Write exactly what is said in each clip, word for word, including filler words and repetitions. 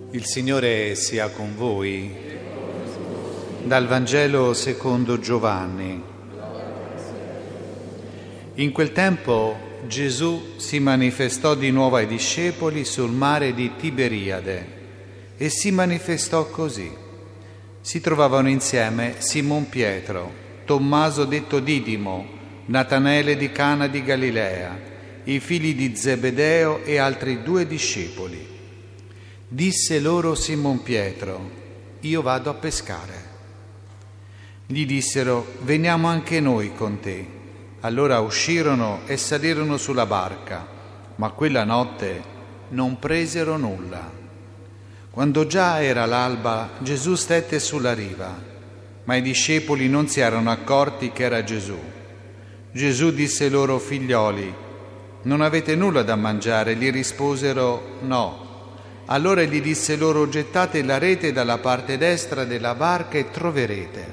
Il Signore sia con voi. Dal Vangelo secondo Giovanni. In quel tempo Gesù si manifestò di nuovo ai discepoli sul mare di Tiberiade e si manifestò così. Si trovavano insieme Simon Pietro, Tommaso detto Didimo, Natanele di Cana di Galilea, i figli di Zebedeo e altri due discepoli. Disse loro Simon Pietro: io vado a pescare. Gli dissero: veniamo anche noi con te. Allora uscirono e salirono sulla barca, ma quella notte non presero nulla. Quando già era l'alba, Gesù stette sulla riva, ma i discepoli non si erano accorti che era Gesù. Gesù disse loro: figlioli, non avete nulla da mangiare? Gli risposero: no. Allora gli disse loro: gettate la rete dalla parte destra della barca e troverete.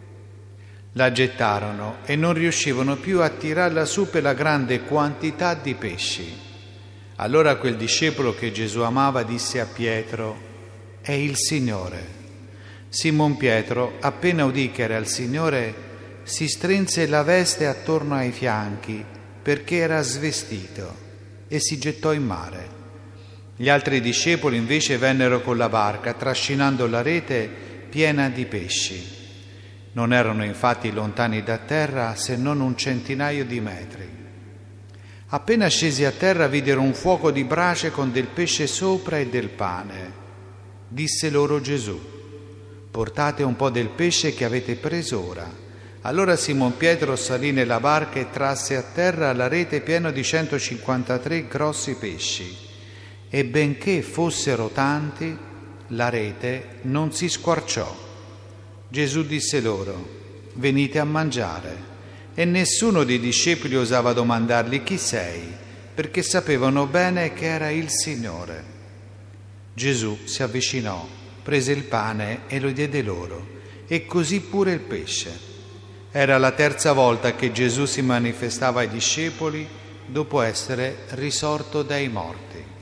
La gettarono e non riuscivano più a tirarla su per la grande quantità di pesci. Allora quel discepolo che Gesù amava disse a Pietro: è il Signore. Simon Pietro, appena udì che era il Signore, si strinse la veste attorno ai fianchi perché era svestito e si gettò in mare. Gli altri discepoli invece vennero con la barca, trascinando la rete piena di pesci. Non erano infatti lontani da terra se non un centinaio di metri. Appena scesi a terra videro un fuoco di brace con del pesce sopra e del pane. Disse loro Gesù: portate un po' del pesce che avete preso ora. Allora Simon Pietro salì nella barca e trasse a terra la rete piena di centocinquantatré grossi pesci. E benché fossero tanti, la rete non si squarciò. Gesù disse loro: venite a mangiare. E nessuno dei discepoli osava domandargli: chi sei? Perché sapevano bene che era il Signore. Gesù si avvicinò, prese il pane e lo diede loro, e così pure il pesce. Era la terza volta che Gesù si manifestava ai discepoli dopo essere risorto dai morti.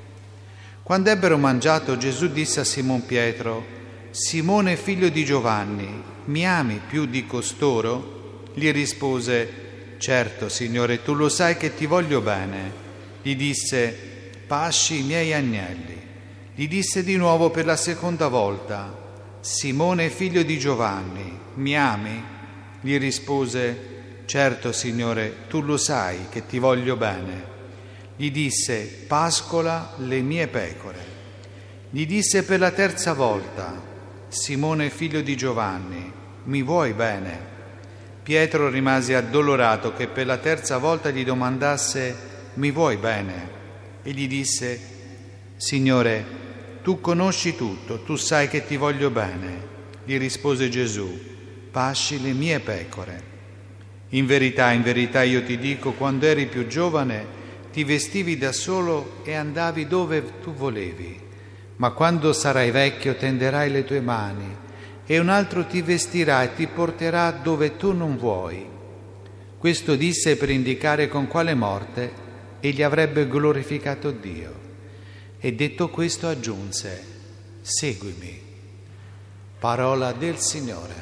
Quando ebbero mangiato, Gesù disse a Simon Pietro: Simone figlio di Giovanni, mi ami più di costoro? Gli rispose: certo, Signore, tu lo sai che ti voglio bene. Gli disse: pasci i miei agnelli. Gli disse di nuovo per la seconda volta: Simone figlio di Giovanni, mi ami? Gli rispose: certo, Signore, tu lo sai che ti voglio bene. Gli disse: pascola le mie pecore. Gli disse per la terza volta: Simone figlio di Giovanni, mi vuoi bene? Pietro rimase addolorato che per la terza volta gli domandasse: mi vuoi bene? E gli disse: Signore, tu conosci tutto, tu sai che ti voglio bene. Gli rispose Gesù: pasci le mie pecore. In verità, in verità io ti dico, quando eri più giovane ti vestivi da solo e andavi dove tu volevi, ma quando sarai vecchio tenderai le tue mani e un altro ti vestirà e ti porterà dove tu non vuoi. Questo disse per indicare con quale morte egli avrebbe glorificato Dio. E detto questo aggiunse: seguimi. Parola del Signore.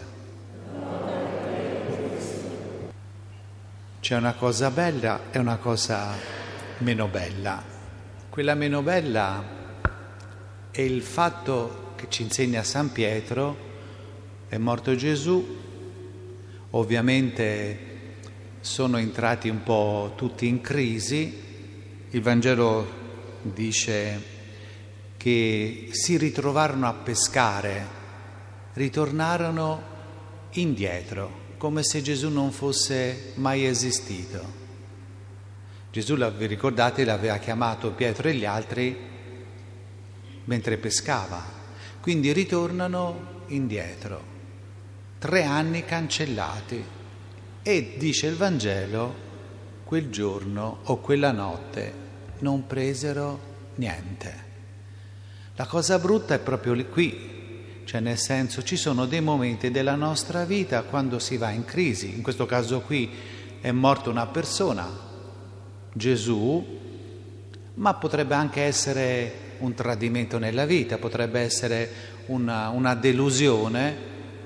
C'è una cosa bella e una cosa meno bella. Quella meno bella è il fatto che ci insegna San Pietro: è morto Gesù, ovviamente sono entrati un po' tutti in crisi. Il Vangelo dice che si ritrovarono a pescare, ritornarono indietro, come se Gesù non fosse mai esistito. Gesù, vi ricordate, l'aveva chiamato Pietro e gli altri mentre pescava. Quindi ritornano indietro, tre anni cancellati. E dice il Vangelo, quel giorno o quella notte non presero niente. La cosa brutta è proprio qui, cioè nel senso, ci sono dei momenti della nostra vita quando si va in crisi. In questo caso qui è morta una persona, Gesù, ma potrebbe anche essere un tradimento nella vita, potrebbe essere una, una delusione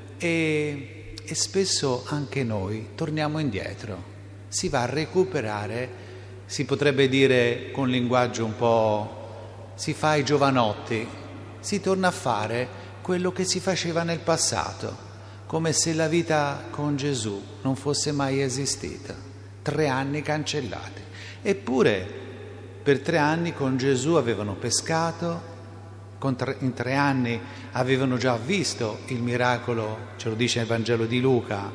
e, e spesso anche noi torniamo indietro, si va a recuperare, si potrebbe dire con linguaggio un po', si fa i giovanotti, si torna a fare quello che si faceva nel passato, come se la vita con Gesù non fosse mai esistita. Tre anni cancellati. Eppure per tre anni con Gesù avevano pescato, con tre, in tre anni avevano già visto il miracolo, ce lo dice il Vangelo di Luca,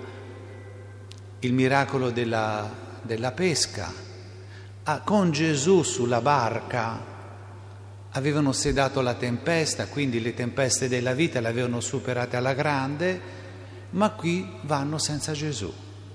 il miracolo della, della pesca. Ah, con Gesù sulla barca avevano sedato la tempesta, quindi le tempeste della vita le avevano superate alla grande, ma qui vanno senza Gesù.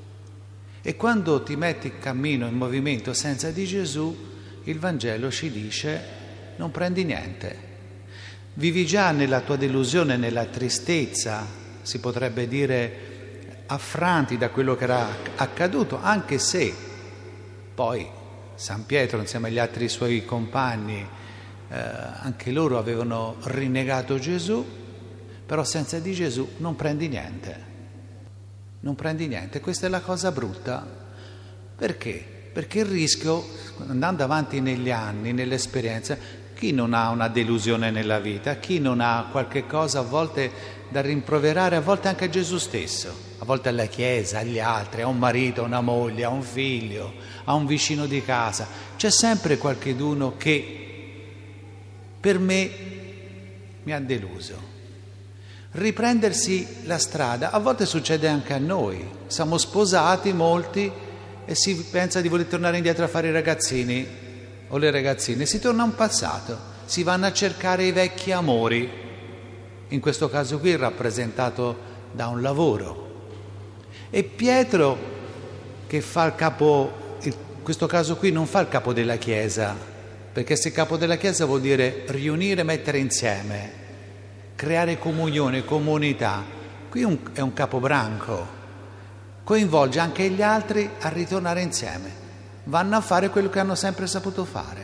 E quando ti metti in cammino, in movimento senza di Gesù, il Vangelo ci dice non prendi niente. Vivi già nella tua delusione, nella tristezza, si potrebbe dire affranti da quello che era accaduto, anche se poi San Pietro insieme agli altri suoi compagni eh, anche loro avevano rinnegato Gesù, però senza di Gesù non prendi niente. Non prendi niente, questa è la cosa brutta. Perché? Perché il rischio, andando avanti negli anni, nell'esperienza, chi non ha una delusione nella vita, chi non ha qualche cosa a volte da rimproverare, a volte anche a Gesù stesso, a volte alla Chiesa, agli altri, a un marito, a una moglie, a un figlio, a un vicino di casa, c'è sempre qualcheduno che per me mi ha deluso. Riprendersi la strada, a volte succede anche a noi, siamo sposati molti e si pensa di voler tornare indietro a fare i ragazzini o le ragazzine, si torna a un passato, si vanno a cercare i vecchi amori, in questo caso qui rappresentato da un lavoro. E Pietro che fa il capo, in questo caso qui non fa il capo della Chiesa, perché se capo della Chiesa vuol dire riunire, mettere insieme, creare comunione, comunità. Qui un, è un capobranco, coinvolge anche gli altri a ritornare insieme, vanno a fare quello che hanno sempre saputo fare.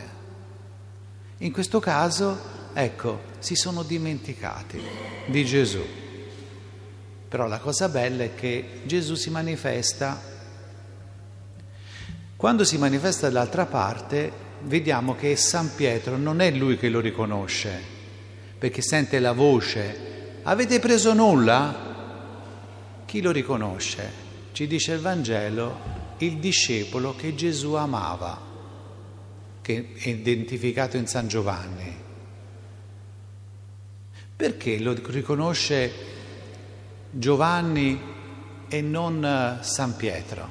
In questo caso, ecco, si sono dimenticati di Gesù. Però la cosa bella è che Gesù si manifesta. Quando si manifesta dall'altra parte, vediamo che San Pietro non è lui che lo riconosce, perché sente la voce, avete preso nulla? Chi lo riconosce? Ci dice il Vangelo, il discepolo che Gesù amava, che è identificato in San Giovanni. Perché lo riconosce Giovanni e non San Pietro?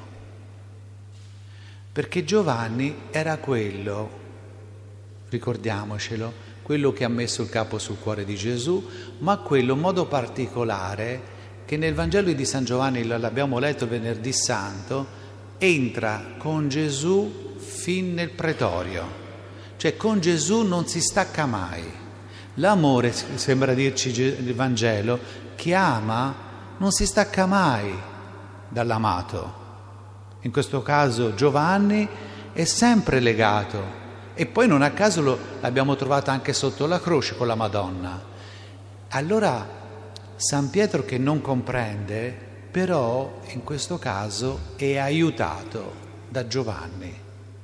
Perché Giovanni era quello, ricordiamocelo, quello che ha messo il capo sul cuore di Gesù, ma quello in modo particolare che nel Vangelo di San Giovanni, l'abbiamo letto venerdì santo, entra con Gesù fin nel pretorio, cioè con Gesù non si stacca mai. L'amore, sembra dirci il Vangelo, chi ama non si stacca mai dall'amato. In questo caso Giovanni è sempre legato. E poi non a caso lo, l'abbiamo trovato anche sotto la croce con la Madonna. Allora San Pietro che non comprende, però in questo caso è aiutato da Giovanni.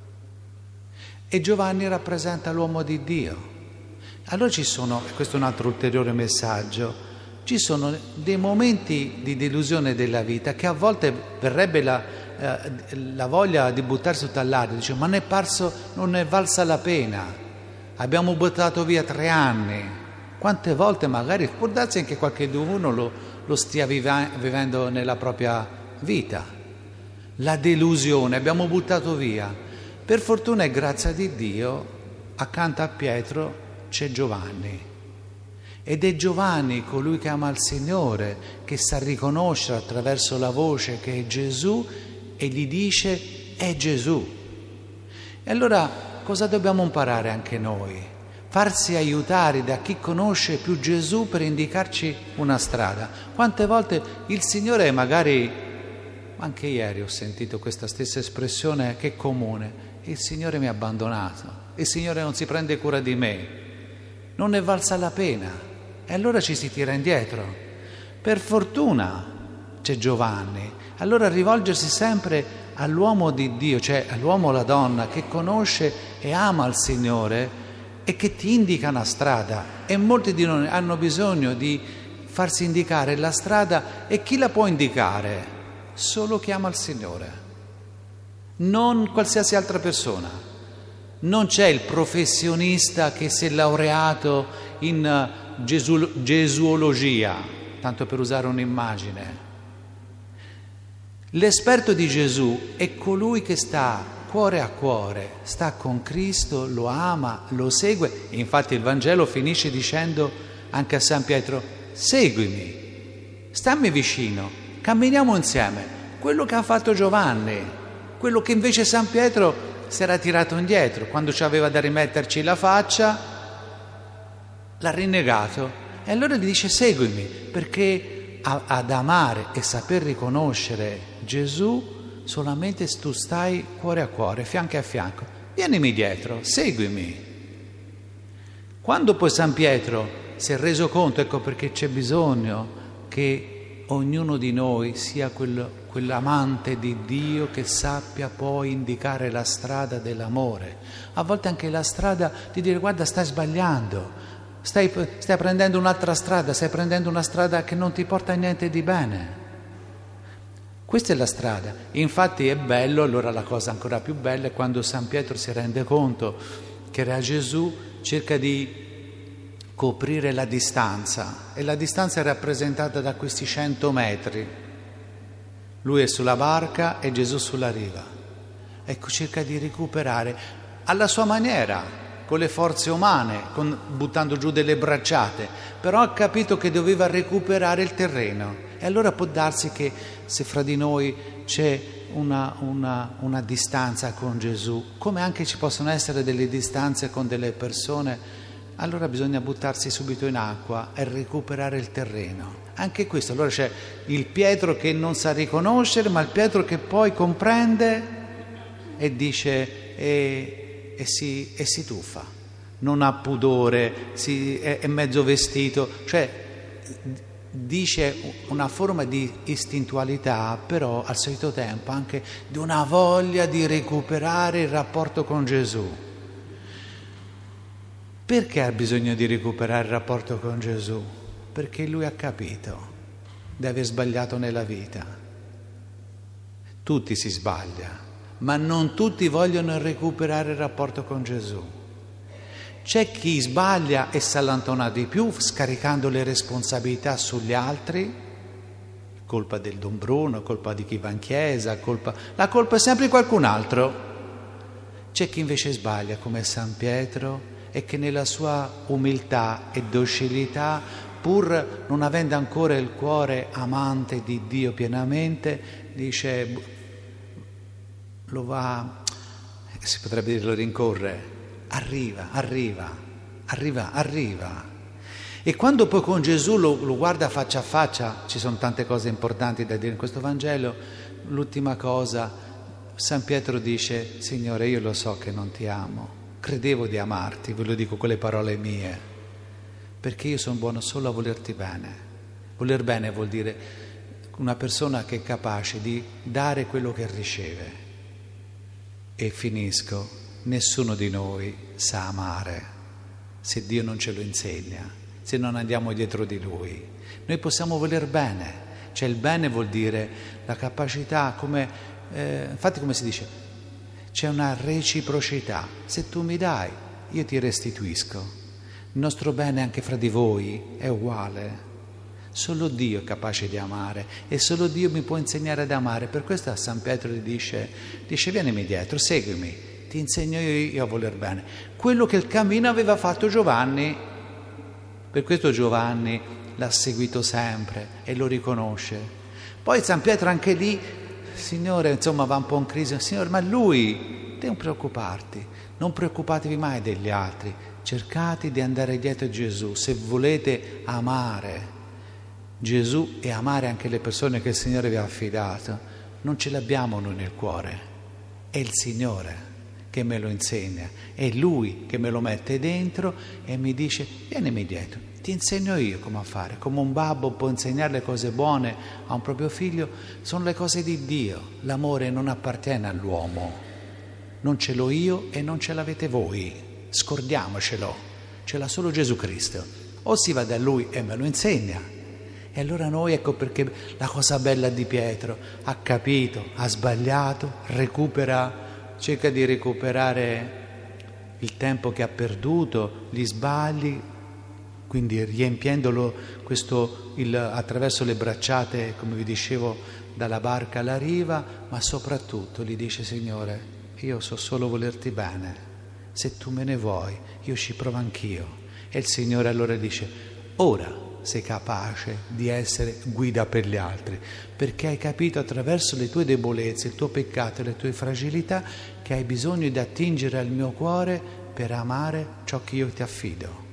E Giovanni rappresenta l'uomo di Dio. Allora ci sono, e questo è un altro ulteriore messaggio, ci sono dei momenti di delusione della vita che a volte verrebbe la la voglia di buttarsi sotto all'aria, dice ma ne è parso, non ne è valsa la pena, abbiamo buttato via tre anni, quante volte magari può darsi anche qualcuno lo, lo stia viva, vivendo nella propria vita, la delusione, abbiamo buttato via. Per fortuna e grazia di Dio accanto a Pietro c'è Giovanni, ed è Giovanni colui che ama il Signore, che sa riconoscere attraverso la voce che è Gesù e gli dice è Gesù. E allora cosa dobbiamo imparare anche noi? Farsi aiutare da chi conosce più Gesù per indicarci una strada. Quante volte il Signore, magari anche ieri ho sentito questa stessa espressione che è comune, il Signore mi ha abbandonato, il Signore non si prende cura di me. non è valsa la pena, e allora ci si tira indietro. Per fortuna c'è Giovanni, allora rivolgersi sempre all'uomo di Dio, cioè all'uomo o alla donna che conosce e ama il Signore e che ti indica una strada, e molti di noi hanno bisogno di farsi indicare la strada, e chi la può indicare? Solo chi ama il Signore, non qualsiasi altra persona. Non c'è il professionista che si è laureato in gesu- gesuologia, tanto per usare un'immagine. L'esperto di Gesù è colui che sta cuore a cuore, sta con Cristo, lo ama, lo segue. E infatti il Vangelo finisce dicendo anche a San Pietro: seguimi, stammi vicino, camminiamo insieme. Quello che ha fatto Giovanni, quello che invece San Pietro si era tirato indietro, quando ci aveva da rimetterci la faccia, l'ha rinnegato. E allora gli dice: seguimi, perché ad amare e saper riconoscere Gesù solamente se tu stai cuore a cuore, fianco a fianco. Vienimi dietro, seguimi. Quando poi San Pietro si è reso conto, ecco perché c'è bisogno che ognuno di noi sia quel, quell'amante di Dio che sappia poi indicare la strada dell'amore. A volte anche la strada di dire: guarda, stai sbagliando, stai, stai prendendo un'altra strada, stai prendendo una strada che non ti porta a niente di bene. Questa è la strada. Infatti è bello, allora la cosa ancora più bella è quando San Pietro si rende conto che era Gesù, cerca di coprire la distanza, e la distanza è rappresentata da questi cento metri. Lui è sulla barca e Gesù sulla riva. Ecco, cerca di recuperare alla sua maniera, con le forze umane, con, buttando giù delle bracciate, però ha capito che doveva recuperare il terreno. E allora può darsi che se fra di noi c'è una, una, una distanza con Gesù, come anche ci possono essere delle distanze con delle persone, allora bisogna buttarsi subito in acqua e recuperare il terreno. Anche questo, allora c'è il Pietro che non sa riconoscere, ma il Pietro che poi comprende e dice e, e, si, e si tuffa, non ha pudore, si, è, è mezzo vestito, cioè dice una forma di istintualità, però al solito tempo anche di una voglia di recuperare il rapporto con Gesù. Perché ha bisogno di recuperare il rapporto con Gesù? Perché lui ha capito di aver sbagliato nella vita. Tutti si sbaglia, ma non tutti vogliono recuperare il rapporto con Gesù. C'è chi sbaglia e si allontana di più, scaricando le responsabilità sugli altri, colpa del Don Bruno, colpa di chi va in chiesa, colpa... la colpa è sempre di qualcun altro. C'è chi invece sbaglia come San Pietro e che nella sua umiltà e docilità, pur non avendo ancora il cuore amante di Dio pienamente, dice, lo va, si potrebbe dire lo rincorre, arriva, arriva, arriva, arriva. E quando poi con Gesù lo, lo guarda faccia a faccia, ci sono tante cose importanti da dire in questo Vangelo, l'ultima cosa, San Pietro dice: Signore, io lo so che non ti amo, credevo di amarti, ve lo dico con le parole mie, perché io sono buono solo a volerti bene. Voler bene vuol dire una persona che è capace di dare quello che riceve. E finisco. Nessuno di noi sa amare se Dio non ce lo insegna, se non andiamo dietro di Lui. Noi possiamo voler bene, cioè il bene vuol dire la capacità, come eh, infatti come si dice, c'è una reciprocità. Se tu mi dai, io ti restituisco. Il nostro bene anche fra di voi è uguale. Solo Dio è capace di amare e solo Dio mi può insegnare ad amare. Per questo a San Pietro gli dice, dice vienimi dietro, seguimi. Ti insegno io a voler bene. Quello che il cammino aveva fatto Giovanni, per questo Giovanni l'ha seguito sempre e lo riconosce. Poi San Pietro anche lì, Signore, insomma va un po' in crisi, Signore, ma lui, te non preoccuparti, non preoccupatevi mai degli altri, cercate di andare dietro a Gesù, se volete amare Gesù e amare anche le persone che il Signore vi ha affidato, non ce l'abbiamo noi nel cuore, è il Signore che me lo insegna, è Lui che me lo mette dentro e mi dice vienimi dietro, ti insegno io come fare, come un babbo può insegnare le cose buone a un proprio figlio, sono le cose di Dio, l'amore non appartiene all'uomo, non ce l'ho io e non ce l'avete voi, scordiamocelo, ce l'ha solo Gesù Cristo, o si va da Lui e me lo insegna. E allora noi, ecco perché la cosa bella di Pietro, ha capito, ha sbagliato, recupera, cerca di recuperare il tempo che ha perduto, gli sbagli, quindi riempiendolo questo, il, attraverso le bracciate, come vi dicevo, dalla barca alla riva, ma soprattutto gli dice: Signore, io so solo volerti bene, se tu me ne vuoi, io ci provo anch'io. E il Signore allora dice: ora sei capace di essere guida per gli altri, perché hai capito attraverso le tue debolezze, il tuo peccato e le tue fragilità che hai bisogno di attingere al mio cuore per amare ciò che io ti affido.